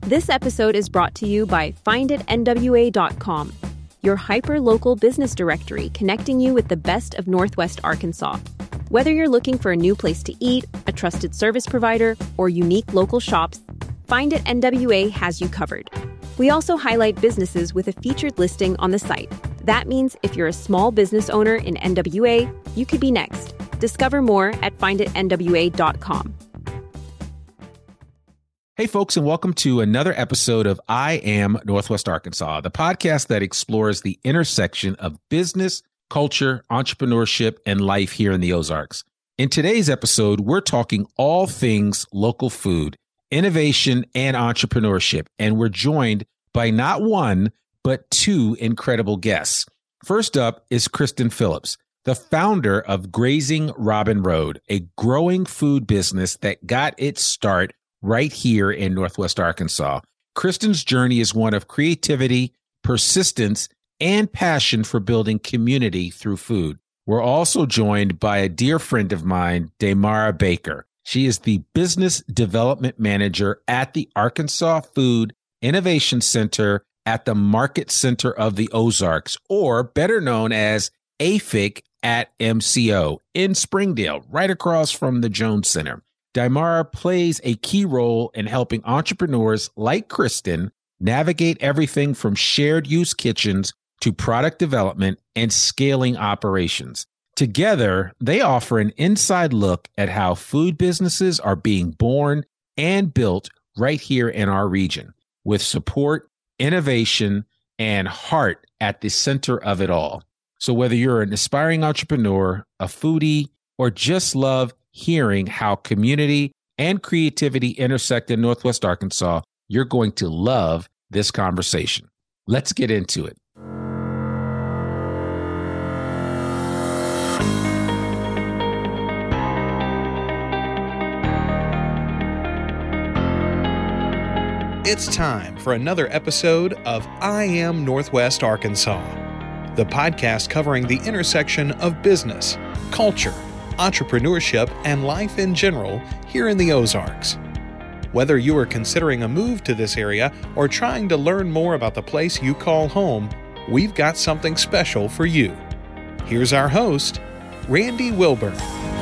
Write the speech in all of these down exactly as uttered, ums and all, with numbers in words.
This episode is brought to you by find it N W A dot com, your hyper-local business directory connecting you with the best of Northwest Arkansas. Whether you're looking for a new place to eat, a trusted service provider, or unique local shops, Find It N W A has you covered. We also highlight businesses with a featured listing on the site. That means if you're a small business owner in N W A, you could be next. Discover more at find it N W A dot com. Hey, folks, and welcome to another episode of I Am Northwest Arkansas, the podcast that explores the intersection of business, culture, entrepreneurship, and life here in the Ozarks. In today's episode, we're talking all things local food, innovation, and entrepreneurship, and we're joined by not one, but two incredible guests. First up is Kristen Phillips, the founder of Grazing Robin Road, a growing food business that got its start right here in Northwest Arkansas. Kristen's journey is one of creativity, persistence, and passion for building community through food. We're also joined by a dear friend of mine, Damara Baker. She is the Business Development Manager at the Arkansas Food Innovation Center at the Market Center of the Ozarks, or better known as A F I C at M C O in Springdale, right across from the Jones Center. Damara plays a key role in helping entrepreneurs like Kristen navigate everything from shared use kitchens to product development and scaling operations. Together, they offer an inside look at how food businesses are being born and built right here in our region, with support, innovation, and heart at the center of it all. So whether you're an aspiring entrepreneur, a foodie, or just love hearing how community and creativity intersect in Northwest Arkansas, you're going to love this conversation. Let's get into it. It's time for another episode of I Am Northwest Arkansas, the podcast covering the intersection of business, culture, entrepreneurship, and life in general here in the Ozarks. Whether you are considering a move to this area or trying to learn more about the place you call home, we've got something special for you. Here's our host, Randy Wilburn.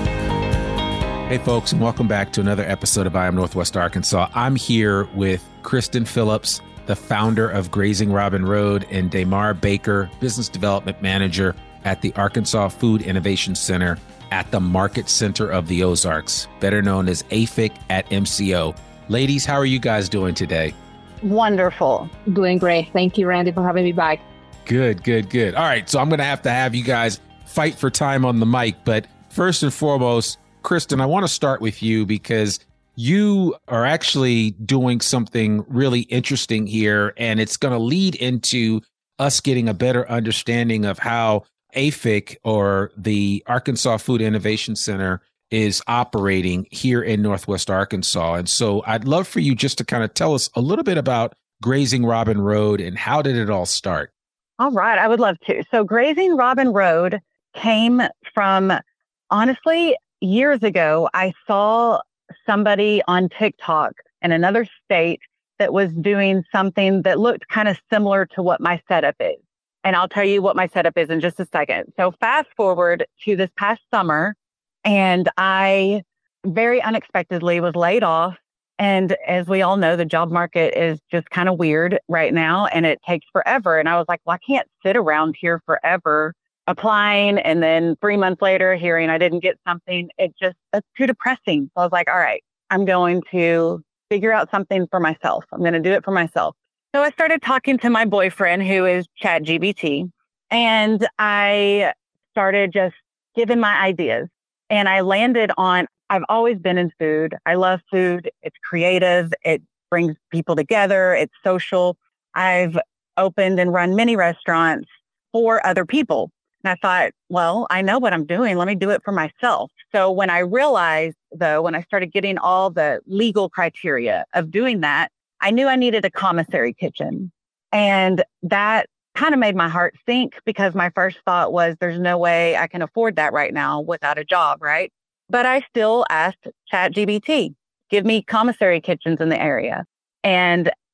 Hey, folks, and welcome back to another episode of I Am Northwest Arkansas. I'm here with Kristen Phillips, the founder of Grazing Robin Road, and Damara Baker, Business Development Manager at the Arkansas Food Innovation Center at the Market Center of the Ozarks, better known as A F I C at M C O. Ladies, how are you guys doing today? Wonderful. Doing great. Thank you, Randy, for having me back. Good, good, good. All right, so I'm going to have to have you guys fight for time on the mic, but first and foremost, Kristen, I want to start with you because you are actually doing something really interesting here, and it's going to lead into us getting a better understanding of how A F I C, or the Arkansas Food Innovation Center, is operating here in Northwest Arkansas. And so I'd love for you just to kind of tell us a little bit about Grazing Robin Road and how did it all start? All right, I would love to. So Grazing Robin Road came from, honestly, years ago, I saw somebody on TikTok in another state that was doing something that looked kind of similar to what my setup is. And I'll tell you what my setup is in just a second. So fast forward to this past summer, and I very unexpectedly was laid off. And as we all know, the job market is just kind of weird right now, and it takes forever. And I was like, well, I can't sit around here forever applying, and then three months later hearing I didn't get something. It just, that's too depressing. So I was like, all right, I'm going to figure out something for myself. I'm going to do it for myself. So I started talking to my boyfriend, who is ChatGPT, and I started just giving my ideas. And I landed on, I've always been in food. I love food. It's creative. It brings people together. It's social. I've opened and run many restaurants for other people. And I thought, well, I know what I'm doing. Let me do it for myself. So when I realized, though, when I started getting all the legal criteria of doing that, I knew I needed a commissary kitchen. And that kind of made my heart sink, because my first thought was, there's no way I can afford that right now without a job, right? But I still asked ChatGPT, give me commissary kitchens in the area. And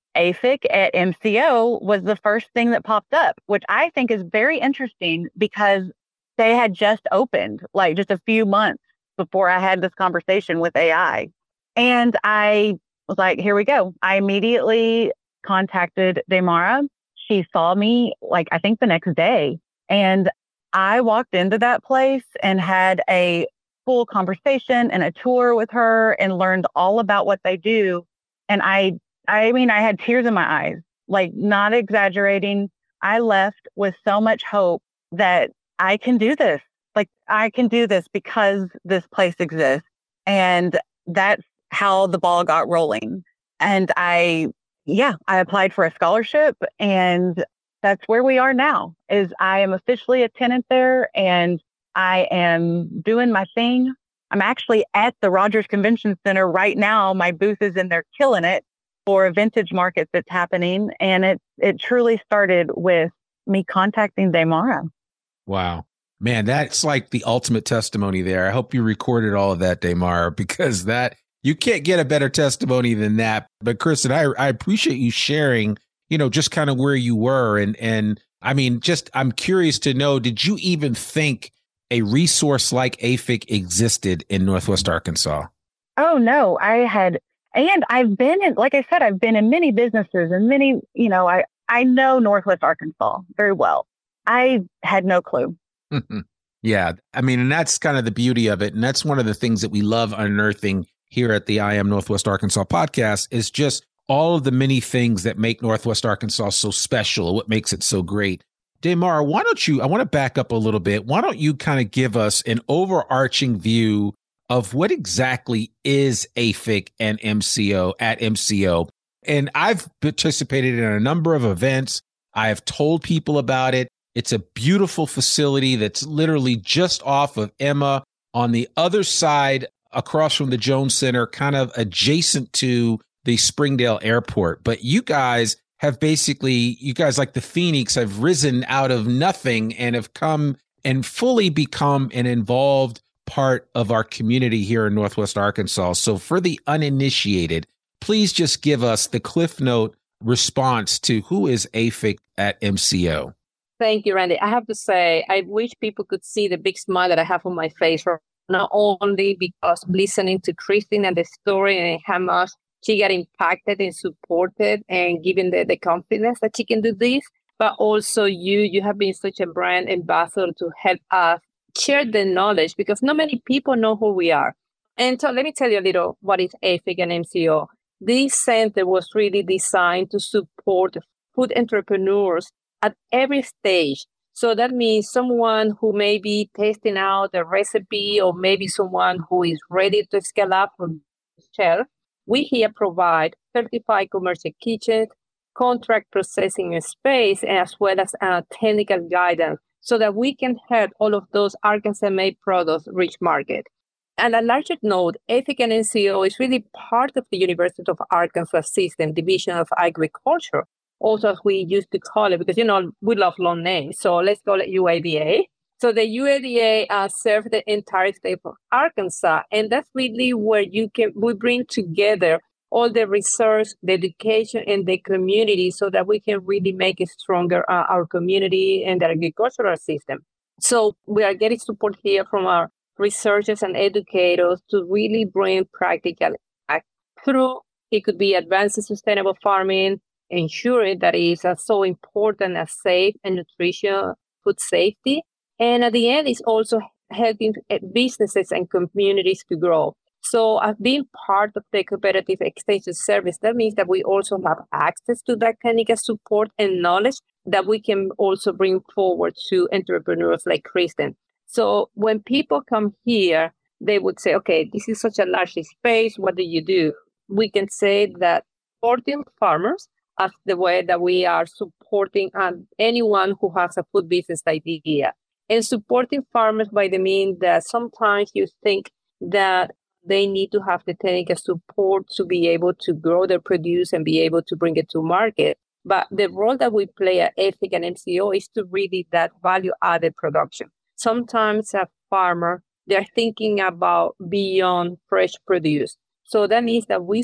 A F I C at M C O was the first thing that popped up, which I think is very interesting because they had just opened like just a few months before I had this conversation with A I. And I was like, here we go. I immediately contacted Damara. She saw me like, I think the next day. And I walked into that place and had a full conversation and a tour with her and learned all about what they do. And I, I mean, I had tears in my eyes, like not exaggerating. I left with so much hope that I can do this. Like I can do this because this place exists. And that's how the ball got rolling. And I, yeah, I applied for a scholarship and that's where we are now is I am officially a tenant there and I am doing my thing. I'm actually at the Rogers Convention Center right now. My booth is in there killing it for a vintage market that's happening. And it, it truly started with me contacting Damara. Wow. Man, that's like the ultimate testimony there. I hope you recorded all of that, Damara, because that you can't get a better testimony than that. But Kristen, I, I appreciate you sharing, you know, just kind of where you were. And, and I mean, just I'm curious to know, did you even think a resource like A F I C existed in Northwest Arkansas? Oh, no, I had. And I've been in, like I said, I've been in many businesses and many, you know, I, I know Northwest Arkansas very well. I had no clue. Yeah. I mean, and that's kind of the beauty of it. And that's one of the things that we love unearthing here at the I Am Northwest Arkansas podcast is just all of the many things that make Northwest Arkansas so special, what makes it so great. Damara, why don't you, I want to back up a little bit. Why don't you kind of give us an overarching view of what exactly is A F I C and M C O at M C O? And I've participated in a number of events. I have told people about it. It's a beautiful facility that's literally just off of Emma on the other side, across from the Jones Center, kind of adjacent to the Springdale Airport. But you guys have basically, you guys like the Phoenix have risen out of nothing and have come and fully become an involved part of our community here in Northwest Arkansas. So for the uninitiated, please just give us the Cliff Note response to who is A F I C at M C O. Thank you, Randy. I have to say, I wish people could see the big smile that I have on my face, not only because listening to Kristen and the story and how much she got impacted and supported and given the, the confidence that she can do this, but also you, you have been such a brand ambassador to help us share the knowledge because not many people know who we are. And so let me tell you a little what is A F I C and M C O. This center was really designed to support food entrepreneurs at every stage. So that means someone who may be testing out a recipe or maybe someone who is ready to scale up from shelf. We here provide certified commercial kitchens, contract processing space, as well as uh, technical guidance so that we can help all of those Arkansas-made products reach market. And a larger note, A F I C and M C O is really part of the University of Arkansas System Division of Agriculture, also as we used to call it, because, you know, we love long names. So let's call it U A D A. So the U A D A uh, serves the entire state of Arkansas. And that's really where you can, we bring together all the research, the education, and the community so that we can really make it stronger, uh, our community and the agricultural system. So we are getting support here from our researchers and educators to really bring practical impact through. It could be advancing sustainable farming, ensuring that it is uh, so important as safe and nutrition, food safety. And at the end, it's also helping businesses and communities to grow. So I've been part of the competitive extension service. That means that we also have access to that technical support and knowledge that we can also bring forward to entrepreneurs like Kristen. So when people come here, they would say, okay, this is such a large space. What do you do? We can say that supporting farmers as the way that we are supporting um, anyone who has a food business idea. And supporting farmers by the mean that sometimes you think that they need to have the technical support to be able to grow their produce and be able to bring it to market. But the role that we play at A F I C and M C O is to really that value-added production. Sometimes a farmer, they're thinking about beyond fresh produce. So that means that we support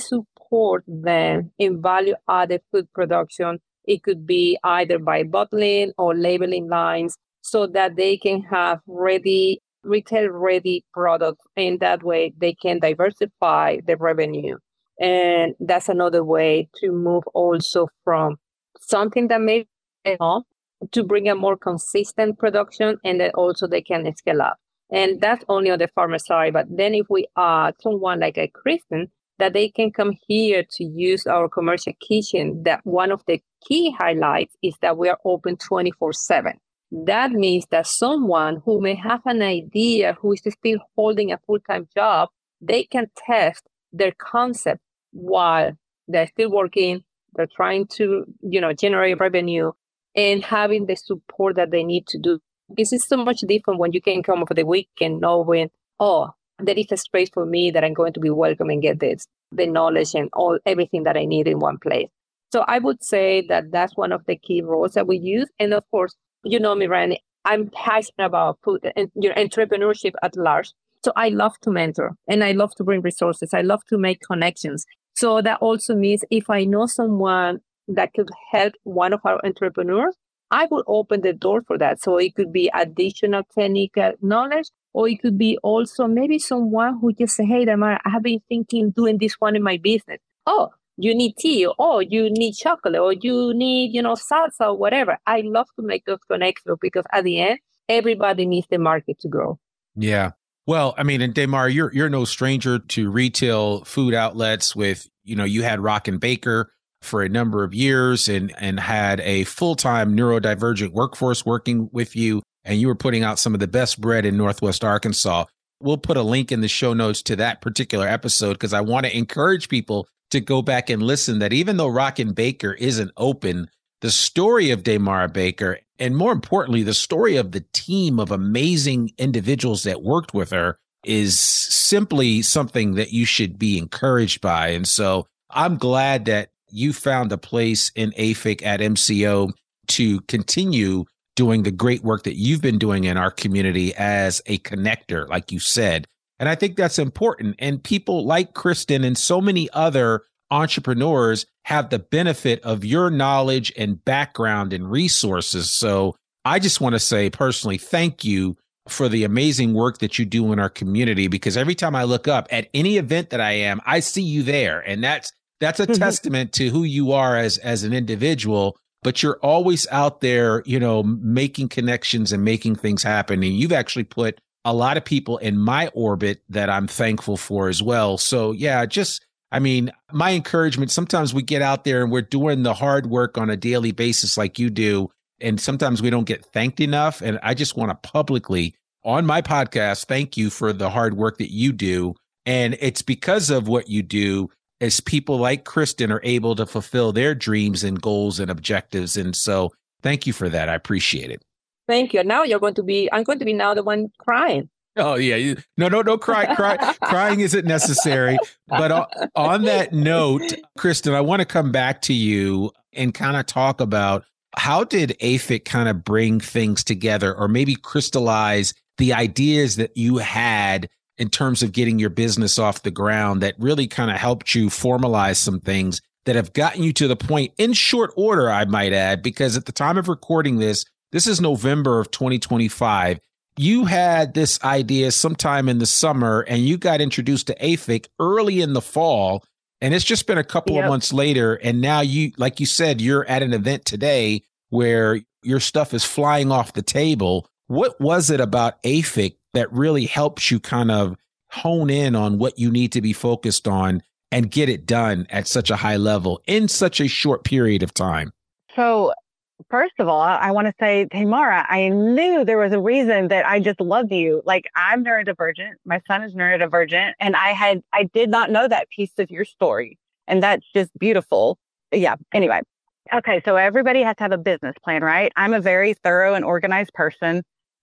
support them in value-added food production. It could be either by bottling or labeling lines so that they can have ready, retail-ready products. And that way they can diversify the revenue. And that's another way to move also from something that may be off to bring a more consistent production, and then also they can scale up. And that's only on the farmer side. But then if we add someone like a Kristen, that they can come here to use our commercial kitchen, that one of the key highlights is that we are open twenty-four seven. That means that someone who may have an idea, who is still holding a full-time job, they can test their concept while they're still working, they're trying to, you know, generate revenue and having the support that they need to do. This is so much different when you can come over the weekend knowing, oh, there is a space for me that I'm going to be welcome and get this, the knowledge and all everything that I need in one place. So I would say that that's one of the key roles that we use. And of course, you know me, Ryan, I'm passionate about food and you know, entrepreneurship at large. So I love to mentor and I love to bring resources. I love to make connections. So that also means if I know someone that could help one of our entrepreneurs, I will open the door for that. So it could be additional technical knowledge, or it could be also maybe someone who just say, hey, Damara, I have been thinking doing this one in my business. Oh, you need tea, or you need chocolate, or you need, you know, salsa or whatever. I love to make those connections because at the end, everybody needs the market to grow. Yeah. Well, I mean, and Damara, you're you're no stranger to retail food outlets with, you know, you had Rock and Baker for a number of years and and had a full-time neurodivergent workforce working with you, and you were putting out some of the best bread in Northwest Arkansas. We'll put a link in the show notes to that particular episode because I want to encourage people to go back and listen, that even though Rock and Baker isn't open, the story of Damara Baker, and more importantly, the story of the team of amazing individuals that worked with her, is simply something that you should be encouraged by. And so I'm glad that you found a place in A F I C at M C O to continue doing the great work that you've been doing in our community as a connector, like you said. And I think that's important. And people like Kristen and so many other entrepreneurs have the benefit of your knowledge and background and resources. So I just want to say personally, thank you for the amazing work that you do in our community, because every time I look up at any event that I am, I see you there. And that's that's a testament to who you are as as an individual. But you're always out there, you know, making connections and making things happen. And you've actually put a lot of people in my orbit that I'm thankful for as well. So, yeah, just, I mean, my encouragement, sometimes we get out there and we're doing the hard work on a daily basis like you do. And sometimes we don't get thanked enough. And I just want to publicly on my podcast, thank you for the hard work that you do. And it's because of what you do as people like Kristen are able to fulfill their dreams and goals and objectives. And so thank you for that. I appreciate it. Thank you. Now you're going to be, I'm going to be now the one crying. Oh, yeah. You, no, no, no, cry, cry. Crying isn't necessary. But on, on that note, Kristen, I want to come back to you and kind of talk about how did A F I C kind of bring things together, or maybe crystallize the ideas that you had in terms of getting your business off the ground that really kind of helped you formalize some things that have gotten you to the point in short order, I might add, because at the time of recording this, this is November of twenty twenty-five. You had this idea sometime in the summer and you got introduced to A F I C early in the fall. And it's just been a couple yep. of months later. And now you, like you said, you're at an event today where your stuff is flying off the table. What was it about A F I C that really helps you kind of hone in on what you need to be focused on and get it done at such a high level in such a short period of time? So first of all, I want to say, Damara, I knew there was a reason that I just loved you. Like, I'm neurodivergent. My son is neurodivergent. And I had, I did not know that piece of your story. And that's just beautiful. Yeah. Anyway. Okay. So everybody has to have a business plan, right? I'm a very thorough and organized person.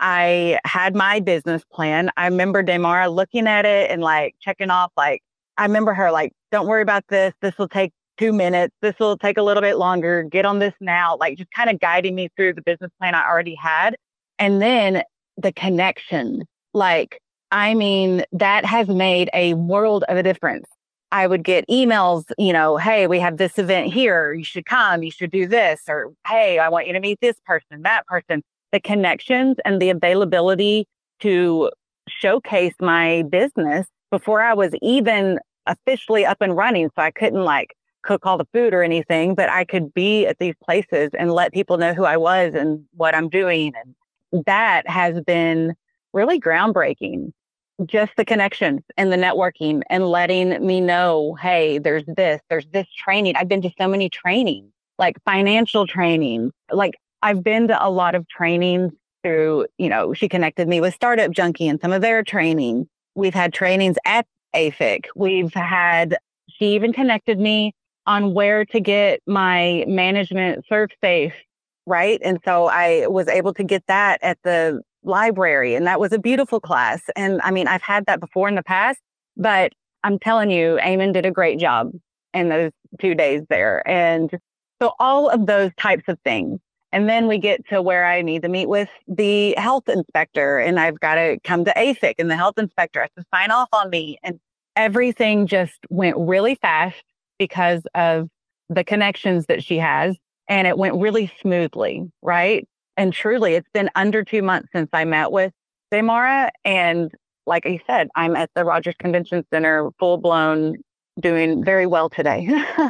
I had my business plan. I remember Damara looking at it and like checking off, like, I remember her like, don't worry about this. This will take two minutes. This will take a little bit longer. Get on this now. Like, just kind of guiding me through the business plan I already had. And then the connection, like, I mean, that has made a world of a difference. I would get emails, you know, hey, we have this event here. You should come. You should do this. Or, hey, I want you to meet this person, that person. The connections and the availability to showcase my business before I was even officially up and running. So I couldn't like cook all the food or anything, but I could be at these places and let people know who I was and what I'm doing. And that has been really groundbreaking. Just the connections and the networking and letting me know, hey, there's this, there's this training. I've been to so many trainings, like financial training. Like I've been to a lot of trainings through, you know, she connected me with Startup Junkie and some of their training. We've had trainings at A F I C. We've had, she even connected me on where to get my management ServSafe, right? And so I was able to get that at the library. And that was a beautiful class. And I mean, I've had that before in the past, but I'm telling you, Eamon did a great job in those two days there. And so all of those types of things. And then we get to where I need to meet with the health inspector and I've got to come to A F I C and the health inspector has to sign off on me. And everything just went really fast because of the connections that she has. And it went really smoothly, right? And truly, it's been under two months since I met with Damara. And like I said, I'm at the Rogers Convention Center, full blown, doing very well today.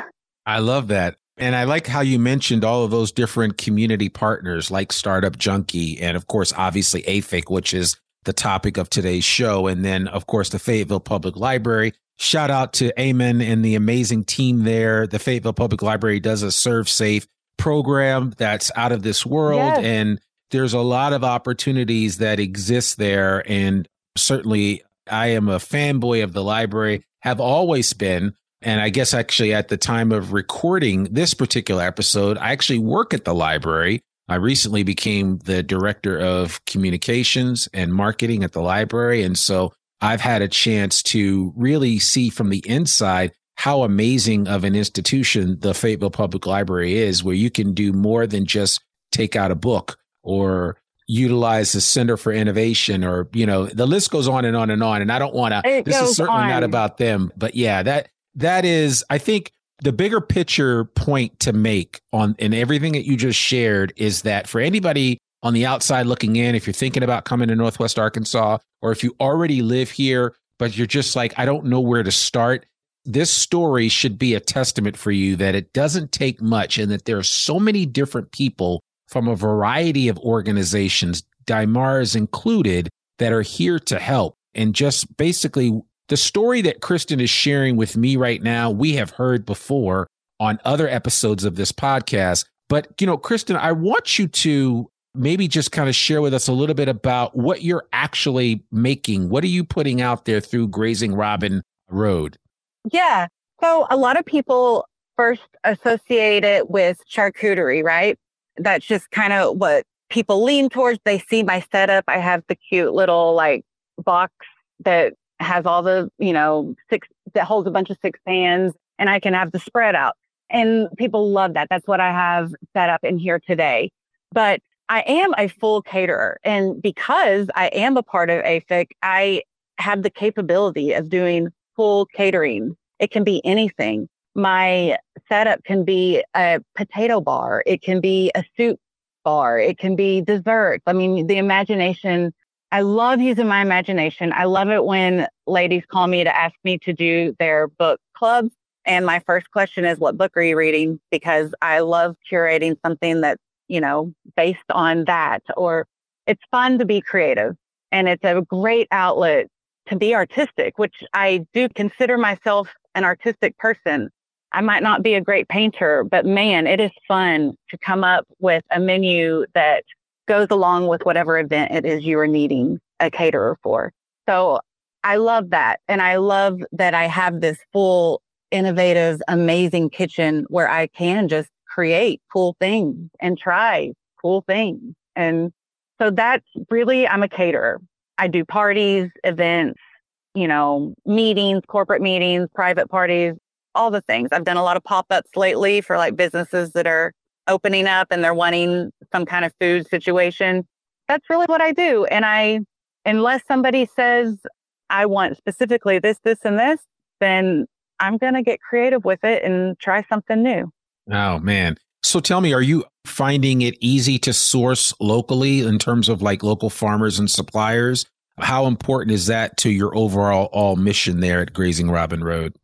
I love that. And I like how you mentioned all of those different community partners like Startup Junkie and, of course, obviously A F I C, which is the topic of today's show. And then, of course, the Fayetteville Public Library. Shout out to Eamon and the amazing team there. The Fayetteville Public Library does a ServSafe program that's out of this world. Yes. And there's a lot of opportunities that exist there. And certainly I am a fanboy of the library, have always been. And I guess actually at the time of recording this particular episode, I actually work at the library. I recently became the director of communications and marketing at the library. And so I've had a chance to really see from the inside how amazing of an institution the Fayetteville Public Library is, where you can do more than just take out a book or utilize the Center for Innovation, or, you know, the list goes on and on and on. And I don't want to, this is certainly on. Not about them, but yeah, that, that is, I think the bigger picture point to make on, and everything that you just shared is that for anybody on the outside looking in, if you're thinking about coming to Northwest Arkansas, or if you already live here, but you're just like, I don't know where to start, this story should be a testament for you that it doesn't take much and that there are so many different people from a variety of organizations, Damara's included, that are here to help. And just basically the story that Kristen is sharing with me right now, we have heard before on other episodes of this podcast. But, you know, Kristen, I want you to maybe just kind of share with us a little bit about what you're actually making. What are you putting out there through Grazing Robin Road? Yeah. So a lot of people first associate it with charcuterie, right? That's just kind of what people lean towards. They see my setup. I have the cute little like box that has all the, you know, six, that holds a bunch of six pans, and I can have the spread out. And people love that. That's what I have set up in here today. But I am a full caterer. And because I am a part of A F I C, I have the capability of doing full catering. It can be anything. My setup can be a potato bar. It can be a soup bar. It can be desserts. I mean, the imagination, I love using my imagination. I love it when ladies call me to ask me to do their book clubs. And my first question is, what book are you reading? Because I love curating something that's, you know, based on that. Or it's fun to be creative. And it's a great outlet to be artistic, which I do consider myself an artistic person. I might not be a great painter, but man, it is fun to come up with a menu that goes along with whatever event it is you are needing a caterer for. So I love that. And I love that I have this full, innovative, amazing kitchen where I can just create cool things and try cool things. And so that's really, I'm a caterer. I do parties, events, you know, meetings, corporate meetings, private parties, all the things. I've done a lot of pop-ups lately for like businesses that are opening up and they're wanting some kind of food situation. That's really what I do. And I, unless somebody says, I want specifically this, this, and this, then I'm going to get creative with it and try something new. Oh, man. So tell me, are you finding it easy to source locally in terms of like local farmers and suppliers? How important is that to your overall all mission there at Grazing Robin Road?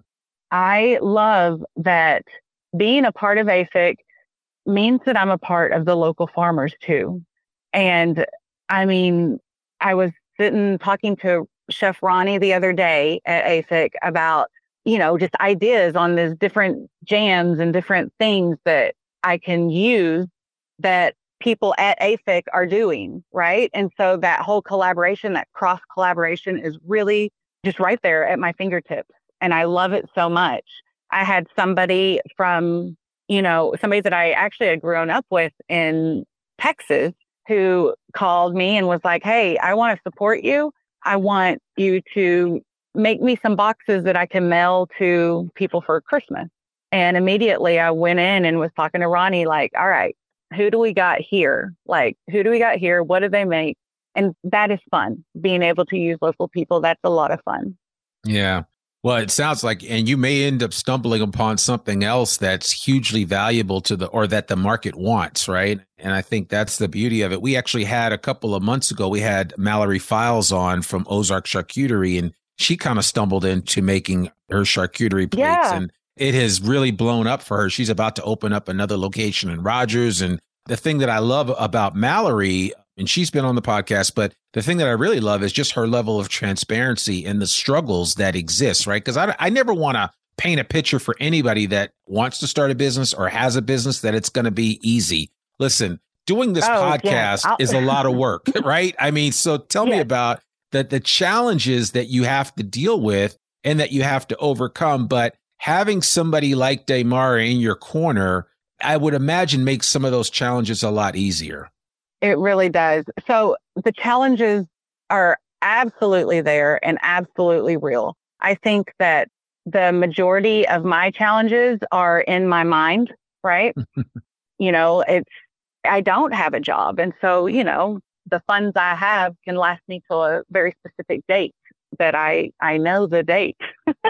I love that being a part of A F I C means that I'm a part of the local farmers too. And I mean, I was sitting talking to Chef Ronnie the other day at A F I C about, you know, just ideas on these different jams and different things that I can use that people at A F I C are doing, right? And so that whole collaboration, that cross collaboration is really just right there at my fingertips. And I love it so much. I had somebody from, you know, somebody that I actually had grown up with in Texas who called me and was like, hey, I want to support you. I want you to make me some boxes that I can mail to people for Christmas. And immediately I went in and was talking to Ronnie, like, all right, who do we got here? Like, who do we got here? What do they make? And that is fun. Being able to use local people, that's a lot of fun. Yeah. Well, it sounds like, and you may end up stumbling upon something else that's hugely valuable to the, or that the market wants, right? And I think that's the beauty of it. We actually had a couple of months ago, we had Mallory Files on from Ozark Charcuterie, and she kind of stumbled into making her charcuterie plates, Yeah. and it has really blown up for her. She's about to open up another location in Rogers. And the thing that I love about Mallory, and she's been on the podcast, but the thing that I really love is just her level of transparency and the struggles that exist, right? Because I, I never want to paint a picture for anybody that wants to start a business or has a business that it's going to be easy. Listen, doing this Oh, podcast yeah. is a lot of work, right? I mean, so tell me Yes. about the, the challenges that you have to deal with and that you have to overcome. But having somebody like Daymara in your corner, I would imagine makes some of those challenges a lot easier. It really does. So the challenges are absolutely there and absolutely real. I think that the majority of my challenges are in my mind, right? You know, it's, I don't have a job. And so, you know, the funds I have can last me till a very specific date that I, I know the date.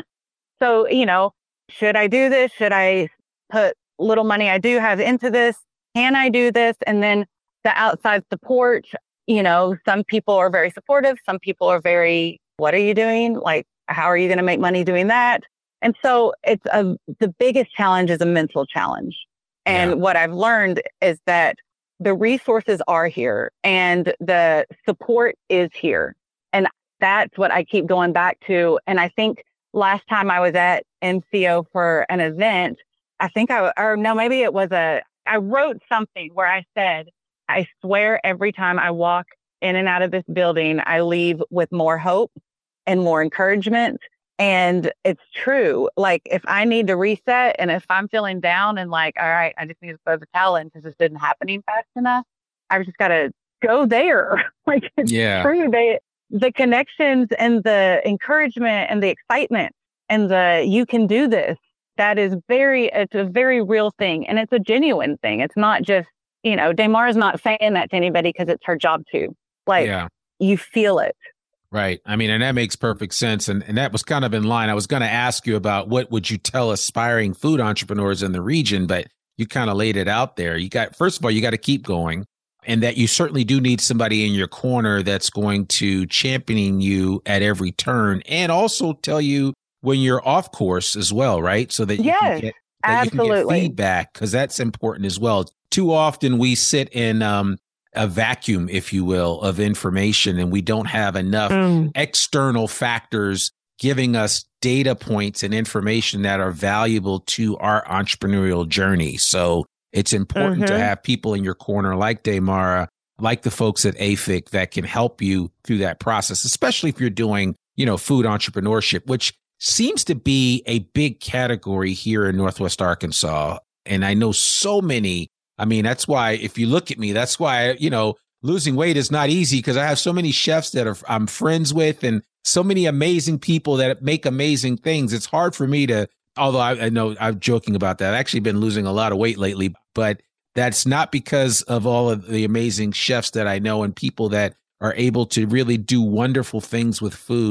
So, you know, should I do this? Should I put little money I do have into this? Can I do this? And then the outside support, you know, some people are very supportive. Some people are very, what are you doing? Like, how are you going to make money doing that? And so it's a, the biggest challenge is a mental challenge. And Yeah. what I've learned is that the resources are here and the support is here. And that's what I keep going back to. And I think last time I was at N C O for an event, I think I, or no, maybe it was a, I wrote something where I said, I swear every time I walk in and out of this building, I leave with more hope and more encouragement. And it's true. Like if I need to reset and if I'm feeling down and like, all right, I just need to throw the towel in because this isn't happening fast enough, I've just got to go there. Like it's Yeah. true. They, the connections and the encouragement and the excitement and the, you can do this. That is very, it's a very real thing. And it's a genuine thing. It's not just, you know, Daymara's not saying that to anybody because it's her job too. Like Yeah. you feel it. Right. I mean, and that makes perfect sense. And, and that was kind of in line. I was going to ask you about what would you tell aspiring food entrepreneurs in the region, but you kind of laid it out there. You got, first of all, you got to keep going, and that you certainly do need somebody in your corner that's going to champion you at every turn and also tell you when you're off course as well, right? So that you Yes, can get, that you can get absolutely. feedback, because that's important as well. Too often we sit in um, a vacuum, if you will, of information, and we don't have enough Mm. external factors giving us data points and information that are valuable to our entrepreneurial journey. So it's important to Mhm. have people in your corner like Daymara, like the folks at A F I C that can help you through that process, especially if you're doing, you know, food entrepreneurship, which seems to be a big category here in Northwest Arkansas. And I know so many. I mean, that's why if you look at me, that's why, you know, losing weight is not easy, because I have so many chefs that are, I'm friends with and so many amazing people that make amazing things. It's hard for me to, although I, I know I'm joking about that. I've actually been losing a lot of weight lately, but that's not because of all of the amazing chefs that I know and people that are able to really do wonderful things with food.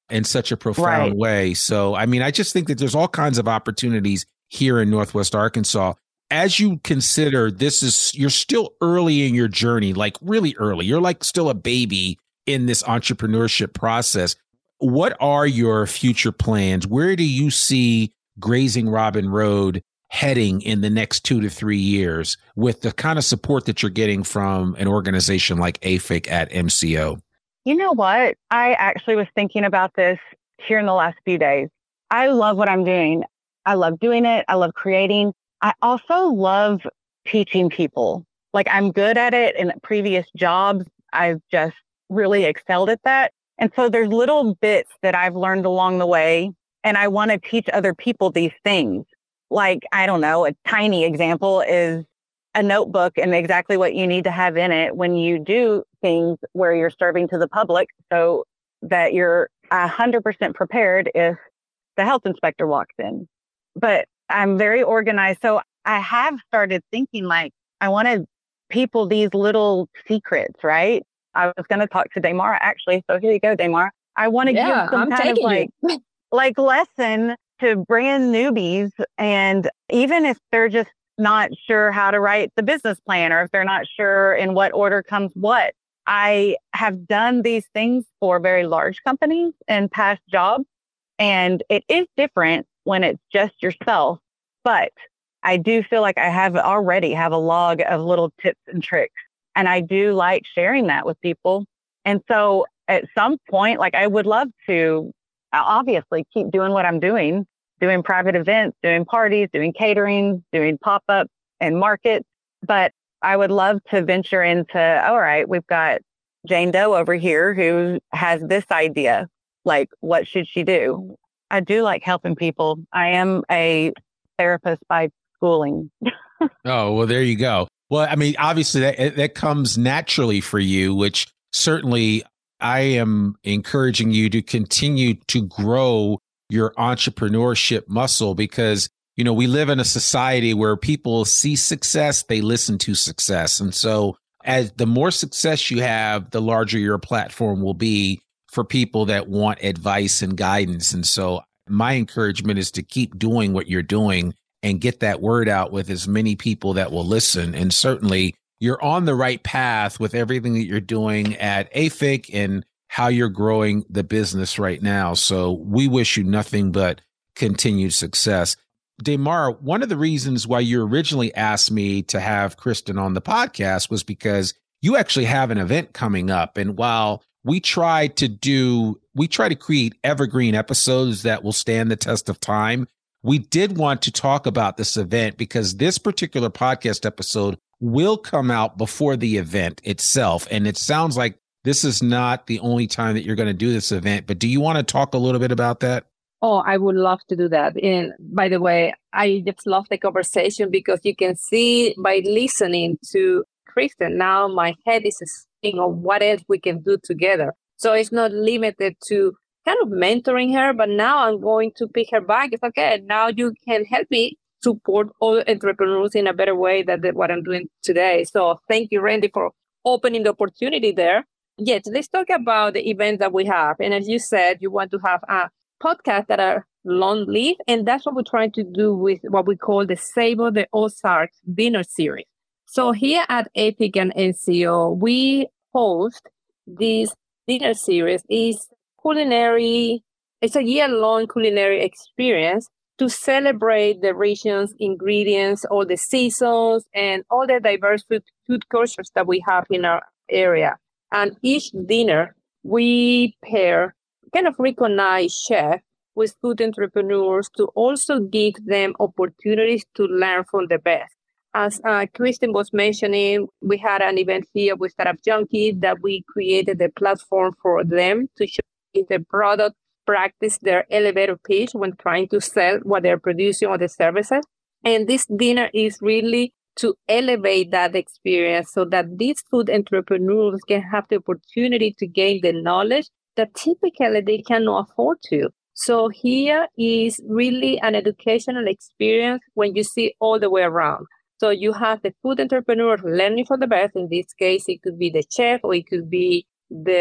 in such a profound Right. way. So, I mean, I just think that there's all kinds of opportunities here in Northwest Arkansas. As you consider this is, you're still early in your journey, like really early. You're like still a baby in this entrepreneurship process. What are your future plans? Where do you see Grazing Robin Road heading in the next two to three years with the kind of support that you're getting from an organization like A F I C at M C O? You know what? I actually was thinking about this here in the last few days. I love what I'm doing. I love doing it. I love creating. I also love teaching people. Like I'm good at it in previous jobs. I've just really excelled at that. And so there's little bits that I've learned along the way, and I want to teach other people these things. Like, I don't know, a tiny example is a notebook and exactly what you need to have in it when you do things where you're serving to the public so that you're one hundred percent prepared if the health inspector walks in. But I'm very organized. So I have started thinking like, I want to people these little secrets, right? I was going to talk to Damara actually. So here you go, Damara. I want to Yeah, give some I'm kind of like, like lesson to brand newbies. And even if they're just not sure how to write the business plan, or if they're not sure in what order comes what, I have done these things for very large companies in past jobs. And it is different when it's just yourself. But I do feel like I have already have a log of little tips and tricks. And I do like sharing that with people. And so at some point, like I would love to obviously keep doing what I'm doing, doing private events, doing parties, doing catering, doing pop-ups and markets. But I would love to venture into, all right, we've got Jane Doe over here who has this idea. Like, what should she do? I do like helping people. I am a therapist by schooling. Oh, well, there you go. Well, I mean, obviously that that comes naturally for you, which certainly I am encouraging you to continue to grow your entrepreneurship muscle because, you know, we live in a society where people see success, they listen to success. And so as the more success you have, the larger your platform will be for people that want advice and guidance. And so my encouragement is to keep doing what you're doing and get that word out with as many people that will listen. And certainly you're on the right path with everything that you're doing at A F I C and how you're growing the business right now. So we wish you nothing but continued success. Damara, one of the reasons why you originally asked me to have Kristen on the podcast was because you actually have an event coming up. And while we try to do, we try to create evergreen episodes that will stand the test of time, we did want to talk about this event because this particular podcast episode will come out before the event itself. And it sounds like this is not the only time that you're going to do this event, but do you want to talk a little bit about that? Oh, I would love to do that. And by the way, I just love the conversation because you can see by listening to Kristen, now my head is spinning on what else we can do together. So it's not limited to kind of mentoring her, but now I'm going to pick her back. It's okay. Now you can help me support all entrepreneurs in a better way than what I'm doing today. So thank you, Randy, for opening the opportunity there. Yes, let's talk about the events that we have. And as you said, you want to have a podcast that are long-lived, and that's what we're trying to do with what we call the Savor the Ozarks dinner series. So here at A F I C and N C O, we host this dinner series. Is culinary, it's a year-long culinary experience to celebrate the region's ingredients, all the seasons, and all the diverse food, food cultures that we have in our area. And each dinner, we pair, kind of recognize chefs with food entrepreneurs to also give them opportunities to learn from the best. As uh, Kristen was mentioning, we had an event here with Startup Junkie that we created a platform for them to show the product, practice their elevator pitch when trying to sell what they're producing or the services. And this dinner is really to elevate that experience so that these food entrepreneurs can have the opportunity to gain the knowledge that typically they cannot afford to. So here is really an educational experience when you see all the way around. So you have the food entrepreneur learning from the best. In this case, it could be the chef or it could be their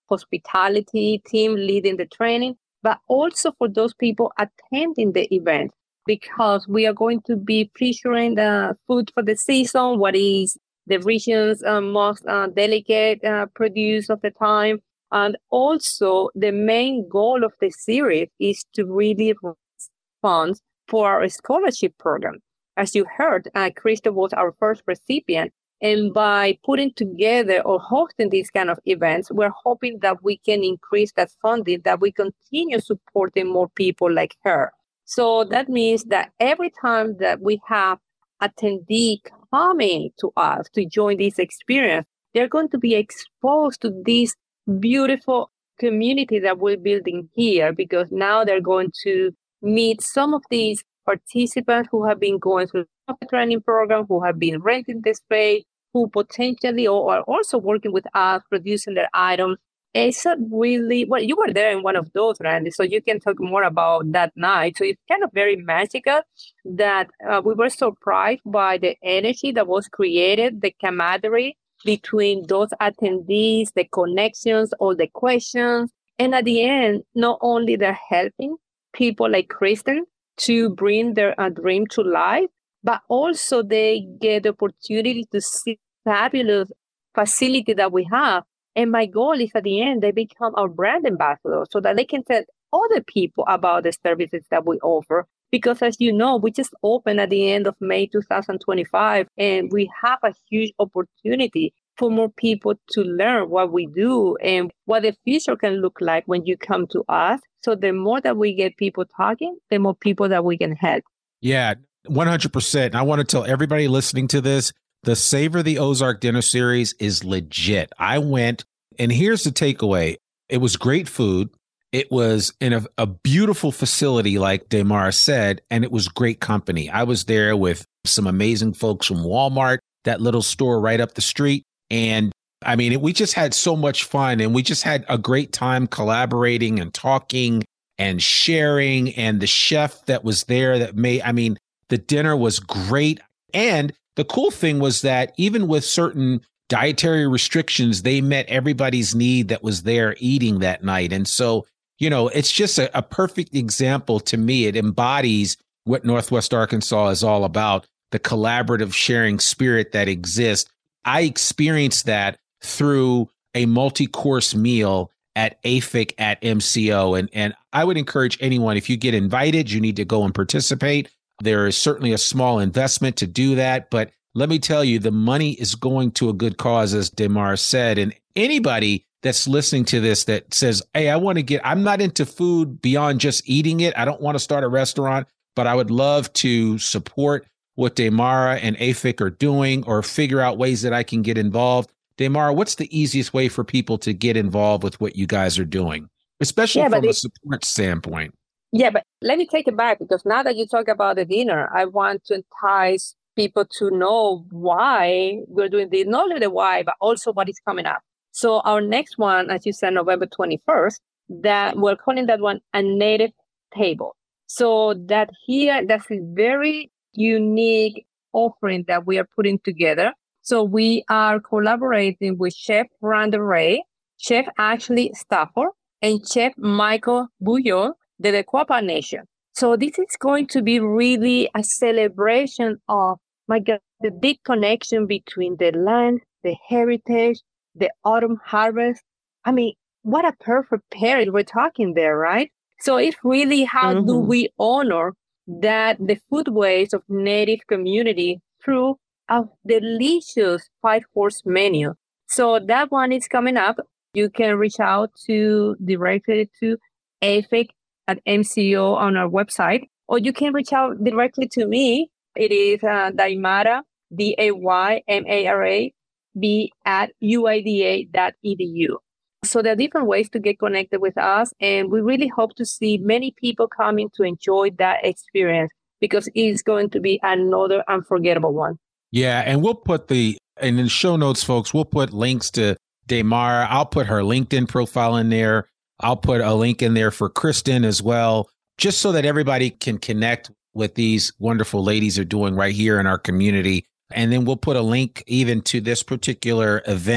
hospitality team leading the training, but also for those people attending the event, because we are going to be featuring the food for the season, what is the region's uh, most uh, delicate uh, produce of the time. And also the main goal of the series is to really raise funds for our scholarship program. As you heard, uh, Krista was our first recipient. And by putting together or hosting these kind of events, we're hoping that we can increase that funding, that we continue supporting more people like her. So that means that every time that we have attendee coming to us to join this experience, they're going to be exposed to this beautiful community that we're building here, because now they're going to meet some of these participants who have been going through the training program, who have been renting the space, who potentially or are also working with us, producing their items. It's a really, well, you were there in one of those, Randy, so you can talk more about that night. So it's kind of very magical that uh, we were surprised by the energy that was created, the camaraderie between those attendees, the connections, all the questions. And at the end, not only they're helping people like Kristen to bring their uh, dream to life, but also they get the opportunity to see fabulous facility that we have. And my goal is at the end, they become our brand ambassadors so that they can tell other people about the services that we offer. Because as you know, we just opened at the end of May two thousand twenty-five, and we have a huge opportunity for more people to learn what we do and what the future can look like when you come to us. So the more that we get people talking, the more people that we can help. Yeah, one hundred percent. And I want to tell everybody listening to this, the Savor the Ozark Dinner Series is legit. I went, and here's the takeaway. It was great food. It was in a, a beautiful facility, like Damara said, and it was great company. I was there with some amazing folks from Walmart, that little store right up the street. And I mean, we just had so much fun, and we just had a great time collaborating and talking and sharing. And the chef that was there that made, I mean, the dinner was great. And the cool thing was that even with certain dietary restrictions, they met everybody's need that was there eating that night. And so, you know, it's just a, a perfect example to me. It embodies what Northwest Arkansas is all about, the collaborative sharing spirit that exists. I experienced that through a multi-course meal at A F I C at M C O. And, and I would encourage anyone, if you get invited, you need to go and participate. There is certainly a small investment to do that. But let me tell you, the money is going to a good cause, as Damara said. And anybody that's listening to this that says, hey, I want to get, I'm not into food beyond just eating it. I don't want to start a restaurant, but I would love to support what Damara and A F I C are doing or figure out ways that I can get involved. Damara, what's the easiest way for people to get involved with what you guys are doing, especially yeah, from a support standpoint? Yeah, but let me take it back, because now that you talk about the dinner, I want to entice people to know why we're doing this, not only the why, but also what is coming up. So our next one, as you said, November twenty-first, that we're calling that one a native table. So that here, that's a very unique offering that we are putting together. So we are collaborating with Chef Randall Ray, Chef Ashley Stafford, and Chef Michael Bouillon, the Dequapa Nation. So this is going to be really a celebration of, my God, the big connection between the land, the heritage, the autumn harvest. I mean, what a perfect pairing we're talking there, right? So it's really how mm-hmm. do we honor that the foodways of Native community through a delicious five-course menu. So that one is coming up. You can reach out to directly to A F I C at M C O on our website, or you can reach out directly to me. It is uh, Daymara, D A Y M A R A, B at U I D A dot E D U. So there are different ways to get connected with us, and we really hope to see many people coming to enjoy that experience, because it's going to be another unforgettable one. Yeah, and we'll put the, and in the show notes, folks, we'll put links to Damara. I'll put her LinkedIn profile in there. I'll put a link in there for Kristen as well, just so that everybody can connect with these wonderful ladies are doing right here in our community. And then we'll put a link even to this particular event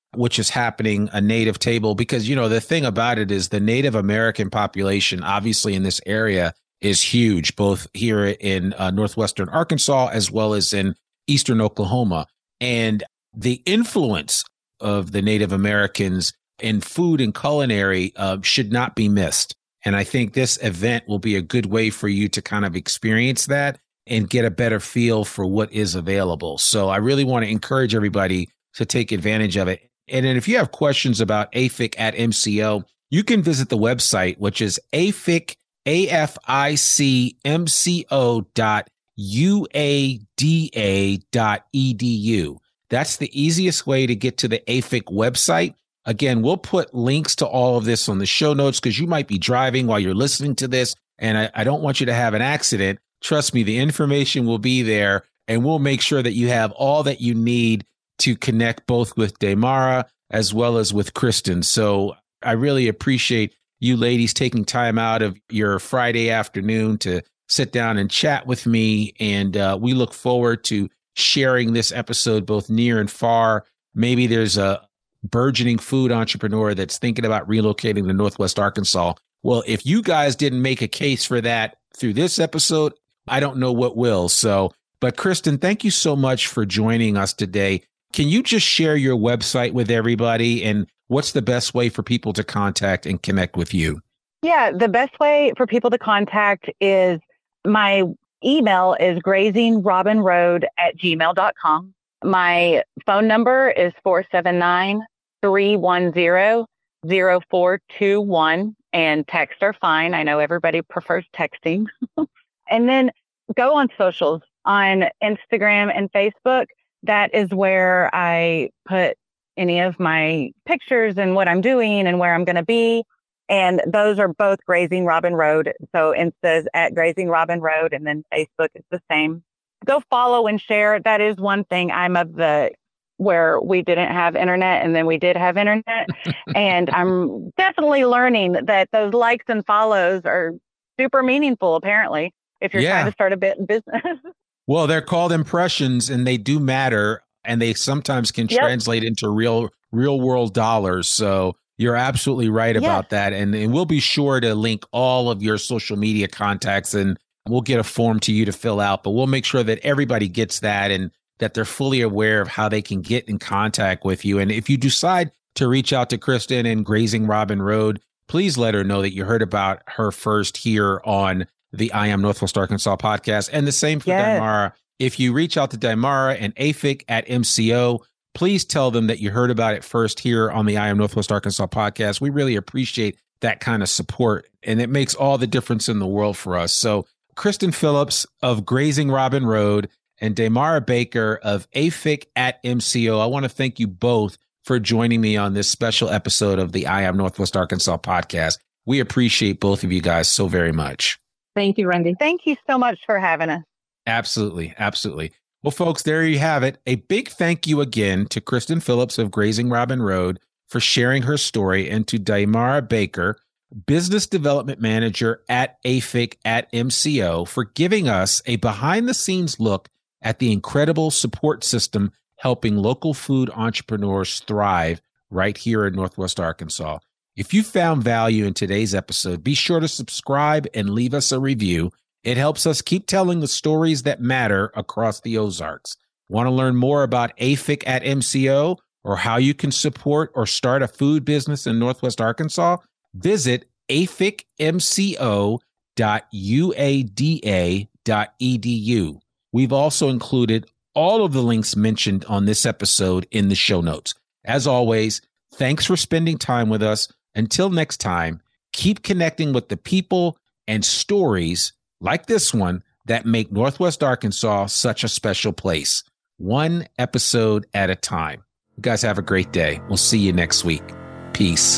which is happening, a native table, because, you know, the thing about it is the Native American population, obviously in this area, is huge, both here in uh, northwestern Arkansas as well as in eastern Oklahoma. And the influence of the Native Americans in food and culinary uh, should not be missed. And I think this event will be a good way for you to kind of experience that and get a better feel for what is available. So I really want to encourage everybody to take advantage of it. And then if you have questions about A F I C at M C O, you can visit the website, which is A F I C, A F I C M C O dot U A D A dot E D U. That's the easiest way to get to the A F I C website. Again, we'll put links to all of this on the show notes because you might be driving while you're listening to this, and I, I don't want you to have an accident. Trust me, the information will be there, and we'll make sure that you have all that you need to connect both with Daymara as well as with Kristen. So I really appreciate you ladies taking time out of your Friday afternoon to sit down and chat with me, and uh, we look forward to sharing this episode both near and far. Maybe there's a burgeoning food entrepreneur that's thinking about relocating to Northwest Arkansas. Well, if you guys didn't make a case for that through this episode, I don't know what will. So, but Kristen, thank you so much for joining us today. Can you just share your website with everybody, and what's the best way for people to contact and connect with you? Yeah, the best way for people to contact is my email is grazingrobinroad at gmail dot com. My phone number is four seven nine, three one zero, zero four two one, and texts are fine. I know everybody prefers texting. And then go on socials on Instagram and Facebook. That is where I put any of my pictures and what I'm doing and where I'm going to be. And those are both Grazing Robin Road. So Insta's at Grazing Robin Road, and then Facebook is the same. Go follow and share. That is one thing. I'm of the where we didn't have internet and then we did have internet. And I'm definitely learning that those likes and follows are super meaningful, apparently, if you're yeah. trying to start a bit in business. Well, they're called impressions, and they do matter, and they sometimes can yep. translate into real real world dollars. So you're absolutely right yes. about that. And, and we'll be sure to link all of your social media contacts, and we'll get a form to you to fill out, but we'll make sure that everybody gets that and that they're fully aware of how they can get in contact with you. And if you decide to reach out to Kristen in Grazing Robin Road, please let her know that you heard about her first here on the I Am Northwest Arkansas podcast. And the same for yes. Daymara. If you reach out to Daymara and A F I C at M C O, please tell them that you heard about it first here on the I Am Northwest Arkansas podcast. We really appreciate that kind of support, and it makes all the difference in the world for us. So Kristen Phillips of Grazing Robin Road and Daymara Baker of A F I C at M C O, I want to thank you both for joining me on this special episode of the I Am Northwest Arkansas podcast. We appreciate both of you guys so very much. Thank you, Randy. Thank you so much for having us. Absolutely. Absolutely. Well, folks, there you have it. A big thank you again to Kristen Phillips of Grazing Robin Road for sharing her story, and to Daymara Baker, Business Development Manager at A F I C at M C O, for giving us a behind-the-scenes look at the incredible support system helping local food entrepreneurs thrive right here in Northwest Arkansas. If you found value in today's episode, be sure to subscribe and leave us a review. It helps us keep telling the stories that matter across the Ozarks. Want to learn more about A F I C at M C O or how you can support or start a food business in Northwest Arkansas? Visit A F I C M C O dot U A D A dot E D U. We've also included all of the links mentioned on this episode in the show notes. As always, thanks for spending time with us. Until next time, keep connecting with the people and stories like this one that make Northwest Arkansas such a special place. One episode at a time. You guys have a great day. We'll see you next week. Peace.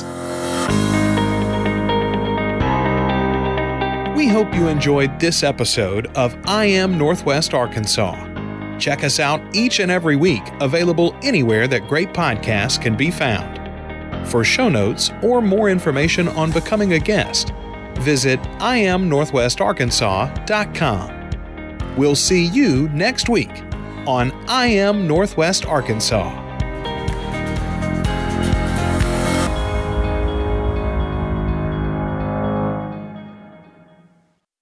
We hope you enjoyed this episode of I Am Northwest Arkansas. Check us out each and every week, available anywhere that great podcasts can be found. For show notes or more information on becoming a guest, visit I am northwest arkansas dot com. We'll see you next week on I Am Northwest Arkansas.